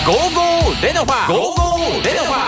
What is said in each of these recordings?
ゴーゴーレノファゴーゴーレノファゴーゴーレノフ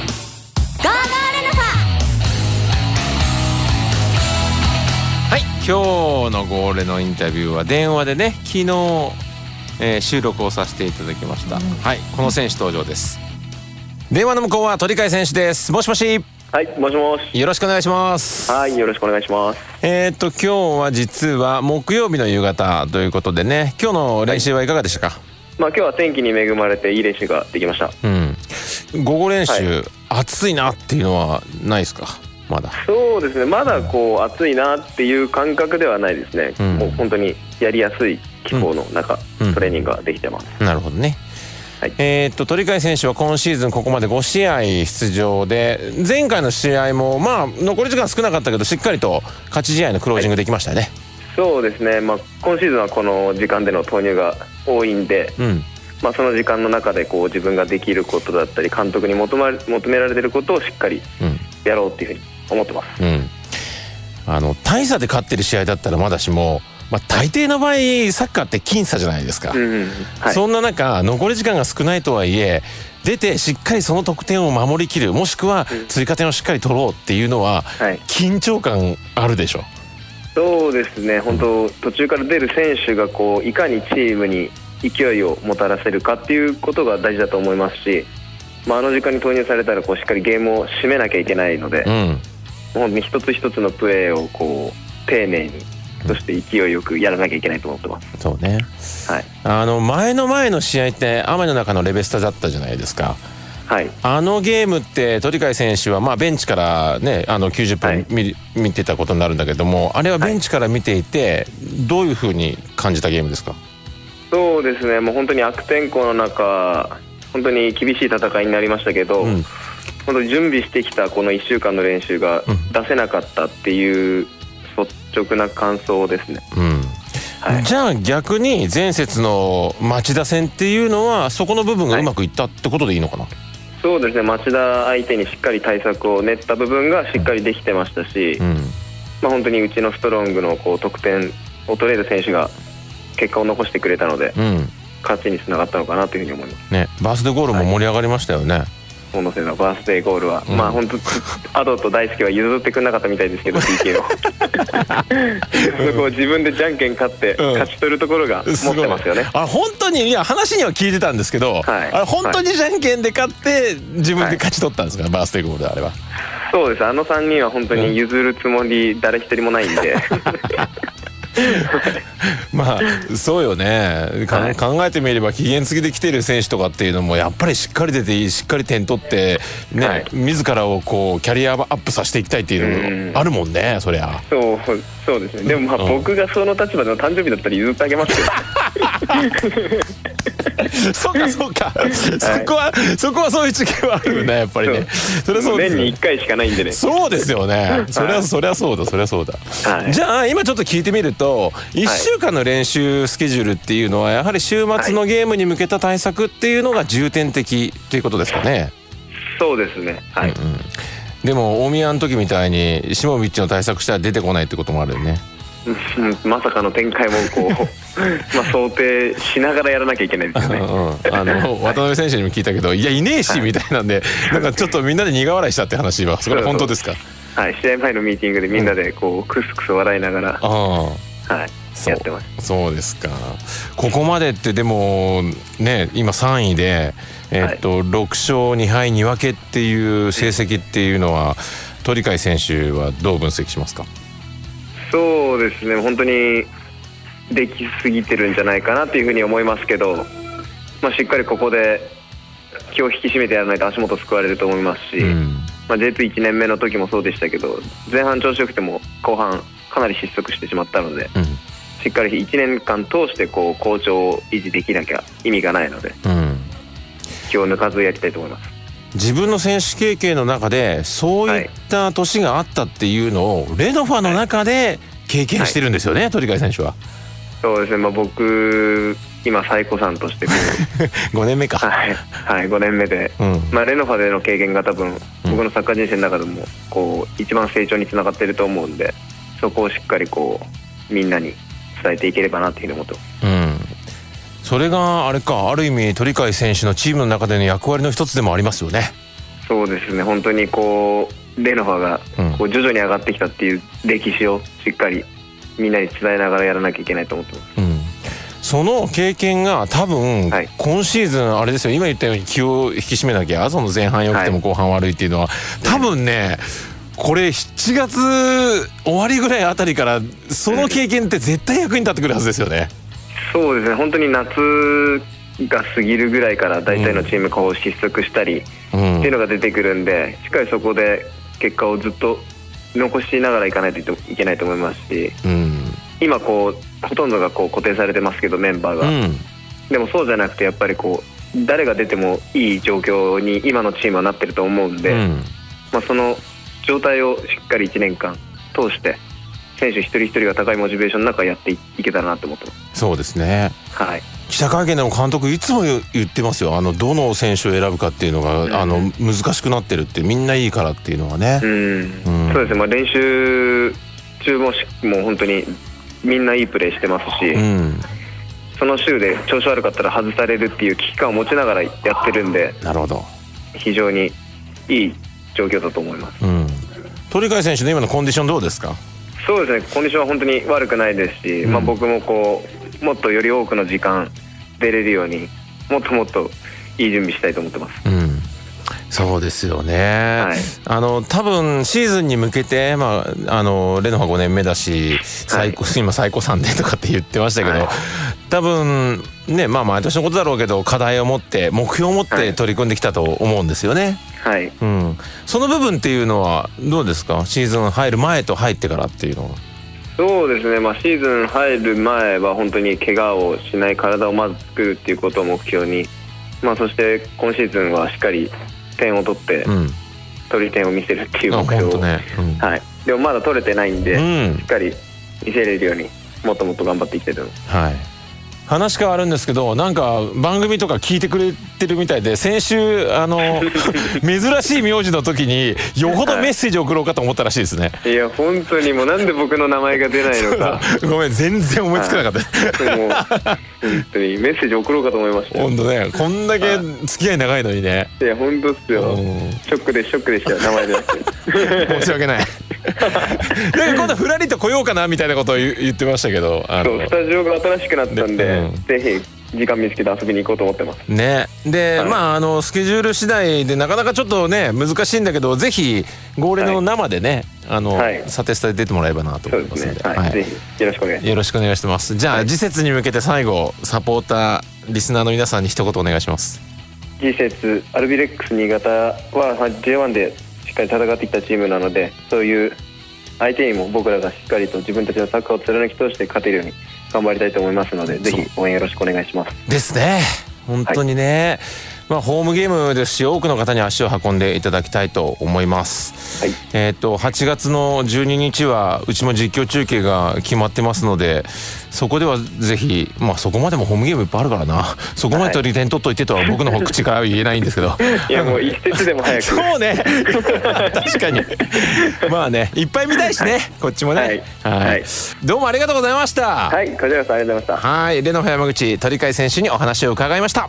はい、今日のゴーレのインタビューは電話でね、昨日、収録をさせていただきました、はい、この選手登場です。電話の向こうは鳥海選手です。もしもし。 はい、もしもし。 よろしくお願いします。 はい、よろしくお願いします。 今日は実は木曜日の夕方ということでね、今日の練習はいかがでしたか？ 今日は天気に恵まれていい練習ができました。 午後練習、暑いなっていうのはないですか？まだ。 そうですね、まだ暑いなっていう感覚ではないですね、もう本当にやりやすい気候の中、トレーニングができてます。 なるほどね。はい、鳥海選手は今シーズンここまで5試合出場で、前回の試合も残り時間少なかったけどしっかりと勝ち試合のクロージングできましたね。 そうですね、今シーズンはこの時間での投入が多いんで、その時間の中で自分ができることだったり監督に求められていることをしっかりやろうっていうふうに思ってます。 大差で勝ってる試合だったらまだしも、大抵の場合サッカーって僅差じゃないですか、そんな中残り時間が少ないとはいえ出てしっかりその得点を守りきる、もしくは追加点をしっかり取ろうっていうのは、緊張感あるでしょ。 そうですね、本当途中から出る選手がいかにチームに勢いをもたらせるかっていうことが大事だと思いますし、あの時間に投入されたらしっかりゲームを締めなきゃいけないので、本当に一つ一つのプレーを丁寧に、そして勢いよくやらなきゃいけないと思ってます。 そうね、前の試合って雨の中のレベスタだったじゃないですか。あのゲームって鳥海選手はベンチからね90分見てたことになるんだけども、あれはベンチから見ていてどういうふうに感じたゲームですか？ そうですね、もう本当に悪天候の中本当に厳しい戦いになりましたけど、本当に準備してきたこの1週間の練習が出せなかったっていう率直な感想ですね。じゃあ逆に前節の町田戦っていうのはそこの部分がうまくいったってことでいいのかな？そうですね、町田相手にしっかり対策を練った部分がしっかりできてましたし、本当にうちのストロングの得点を取れる選手が結果を残してくれたので、勝ちにつながったのかなというふうに思いますね。バースデーゴールも盛り上がりましたよね。小野選手のバースデーゴールは、本当アドと大輔は譲ってくれなかったみたいですけどPK をそこを自分でじゃんけん勝って勝ち取るところが持ってますよね。本当に話には聞いてたんですけど、本当にじゃんけんで勝って自分で勝ち取ったんですか、バースデーゴールであれは。そうです、あの3人は本当に譲るつもり誰一人もないんでそうよね、考えてみれば期限付きで来てる選手とかっていうのもやっぱりしっかり出てしっかり点取ってね、自らをキャリアアップさせていきたいっていうのあるもんね。そりゃそうですね。でも僕がその立場での誕生日だったら譲ってあげますよそうかそこはそういう違いはあるよね、やっぱりね。それはそうですよ、年に1回しかないんでね。そうですよね、そりゃそうだ。じゃあ今ちょっと聞いてみると1週間の練習スケジュールっていうのはやはり週末のゲームに向けた対策っていうのが重点的ということですかね？そうですね、でも大宮の時みたいにシモビッチの対策したら出てこないってこともあるよね。まさかの展開も想定しながらやらなきゃいけないですよね渡辺選手にも聞いたけど、いやいねえしみたいなんで、なんかちょっとみんなで苦笑いしたって話はそれは本当ですか？試合前のミーティングでみんなでクスクス笑いながらやってます。そうですか。ここまでってでもね、今3位で6勝2敗2分けっていう成績っていうのは鳥海選手はどう分析しますか？そうですね、本当にできすぎてるんじゃないかなというふうに思いますけど、しっかりここで気を引き締めてやらないと足元救われると思いますし、J21 年目の時もそうでしたけど、前半調子よくても後半かなり失速してしまったので、しっかり1年間通して好調を維持できなきゃ意味がないので、気を抜かずやりたいと思います。自分の選手経験の中でそういった年があったっていうのをレノファの中で経験してるんですよね、鳥海選手は。そうですね、僕今最古さんとして5年目か5年目で、レノファでの経験が多分僕のサッカー人生の中でも一番成長につながっていると思うんで、そこをしっかりみんなに伝えていければなというふうに思ってます。 それがあれか、ある意味鳥海選手のチームの中での役割の一つでもありますよね。 そうですね、本当にこうレノファがこう徐々に上がってきたっていう歴史をしっかりみんなに伝えながらやらなきゃいけないと思ってます。 その経験が多分、今シーズンあれですよ、今言ったように気を引き締めなきゃ、その前半良くても後半悪いっていうのは、多分ね、これ7月終わりぐらいあたりからその経験って絶対役に立ってくるはずですよね。 そうですね、本当に夏が過ぎるぐらいから大体のチームこう失速したりっていうのが出てくるんで、しっかりそこで結果をずっと残しながらいかないといけないと思いますし、今こうほとんどがこう固定されてますけどメンバーが、でもそうじゃなくてやっぱりこう誰が出てもいい状況に今のチームはなってると思うんで、その状態をしっかり1年間通して選手一人一人が高いモチベーションの中やっていけたらなと思ってます。 そうですね、 はい、 記者会見でも監督いつも言ってますよ。どの選手を選ぶかっていうのが、難しくなってるって、みんないいからっていうのはね。そうですね、練習中もう本当にみんないいプレーしてますし、その週で調子悪かったら外されるっていう危機感を持ちながらやってるんで、 なるほど、 非常にいい状況だと思います。 鳥海選手の今のコンディションどうですか？ そうですね、コンディションは本当に悪くないですし、僕もこうもっとより多くの時間出れるようにもっともっといい準備したいと思ってます。 そうですよね、多分シーズンに向けて、レノファ5年目だし、今最高3年とかって言ってましたけど、多分ね、毎年のことだろうけど課題を持って目標を持って取り組んできたと思うんですよね。その部分っていうのはどうですか？シーズン入る前と入ってからっていうのは。 そうですね、シーズン入る前は本当に怪我をしない体をまず作るっていうことを目標に、そして今シーズンはしっかり点を取って、取り点を見せるっていう目標を、でもまだ取れてないんで、しっかり見せれるようにもっともっと頑張っていきたいと思います。 話変わるんですけど、なんか番組とか聞いてくれてるみたいで、先週珍しい名字の時によほどメッセージ送ろうかと思ったらしいですね。 いや本当にもうなんで僕の名前が出ないのかごめん、全然思いつかなかった。 もう本当にメッセージ送ろうかと思いました。 本当ね、こんだけ付き合い長いのにね。 いや本当っすよ、ショックでしたよ、名前で申し訳ない今度ふらりと来ようかなみたいなことを言ってましたけど、 スタジオが新しくなったんで、ぜひ時間見つけて遊びに行こうと思ってますね。で、スケジュール次第でなかなかちょっとね難しいんだけど、ぜひゴーレの生でね、サテスタで出てもらえばなと思いますので、 ぜひよろしくお願いします。 よろしくお願いしてます。じゃあ次節に向けて最後サポーターリスナーの皆さんに一言お願いします。 次節アルビレックス新潟は J1 でしっかり戦ってきたチームなので、そういう相手にも僕らがしっかりと自分たちのサッカーを貫き通して勝てるように頑張りたいと思いますので、ぜひ応援よろしくお願いします。 ですね、本当にね、ホームゲームですし多くの方に足を運んでいただきたいと思います。8月の12日はうちも実況中継が決まってますので、そこではぜひ、そこまでもホームゲームいっぱいあるからな、そこまで取り点取っといてとは僕の口からは言えないんですけどいやもう一節でも早くそうね確かにいっぱい見たいしね、こっちもね。どうもありがとうございました。 こちらこそありがとうございました。 レノファ山口鳥海選手にお話を伺いました。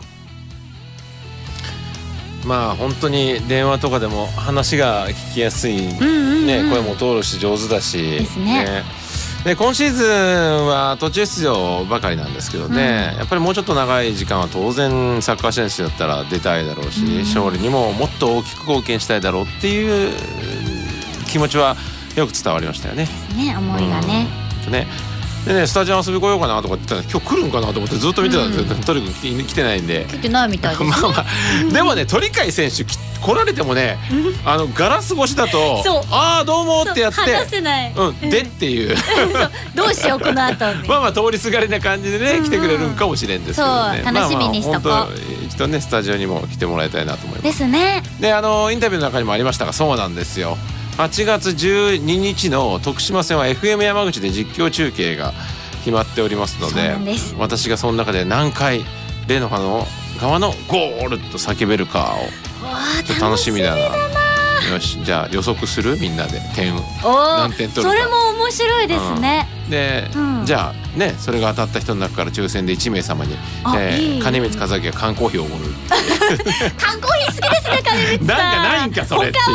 本当に電話とかでも話が聞きやすい、声も通るし上手だしですね。で今シーズンは途中出場ばかりなんですけどね、やっぱりもうちょっと長い時間は当然サッカー選手だったら出たいだろうし、勝利にももっと大きく貢献したいだろうっていう気持ちはよく伝わりましたよね。 思いがね。 でね、スタジオ遊び来ようかなとかって言ったら今日来るんかなと思ってずっと見てたんですけど、鳥海来てないんで。 来てないみたいですね。 でもね、鳥海選手来られてもね、ガラス越しだと「ああどうも」ってやって話せないでっていうどうしようこの後通りすがりな感じでね来てくれるんかもしれんですけどね。 楽しみにしとこう。 一度ねスタジオにも来てもらいたいなと思いますですね。 でインタビューの中にもありましたが、そうなんですよ、8月12日の徳島戦は FM 山口で実況中継が決まっておりますので、私がその中で何回レノファの側のゴールと叫べるかをちょっと楽しみだな。 よし、じゃあ予測する、みんなで点何点取るか。 それも面白いですね。 で、じゃあね、それが当たった人の中から抽選で1名様に金光和明が缶コーヒーをおごる。 缶コーヒー好きですね、金光さん。 なんかないんかそれっていう。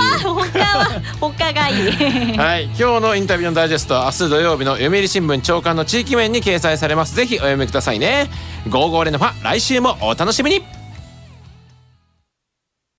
他がいい。 はい、今日のインタビューのダイジェストは明日土曜日の読売新聞朝刊の地域面に掲載されます。ぜひお読みくださいね。55連のファ、来週もお楽しみに。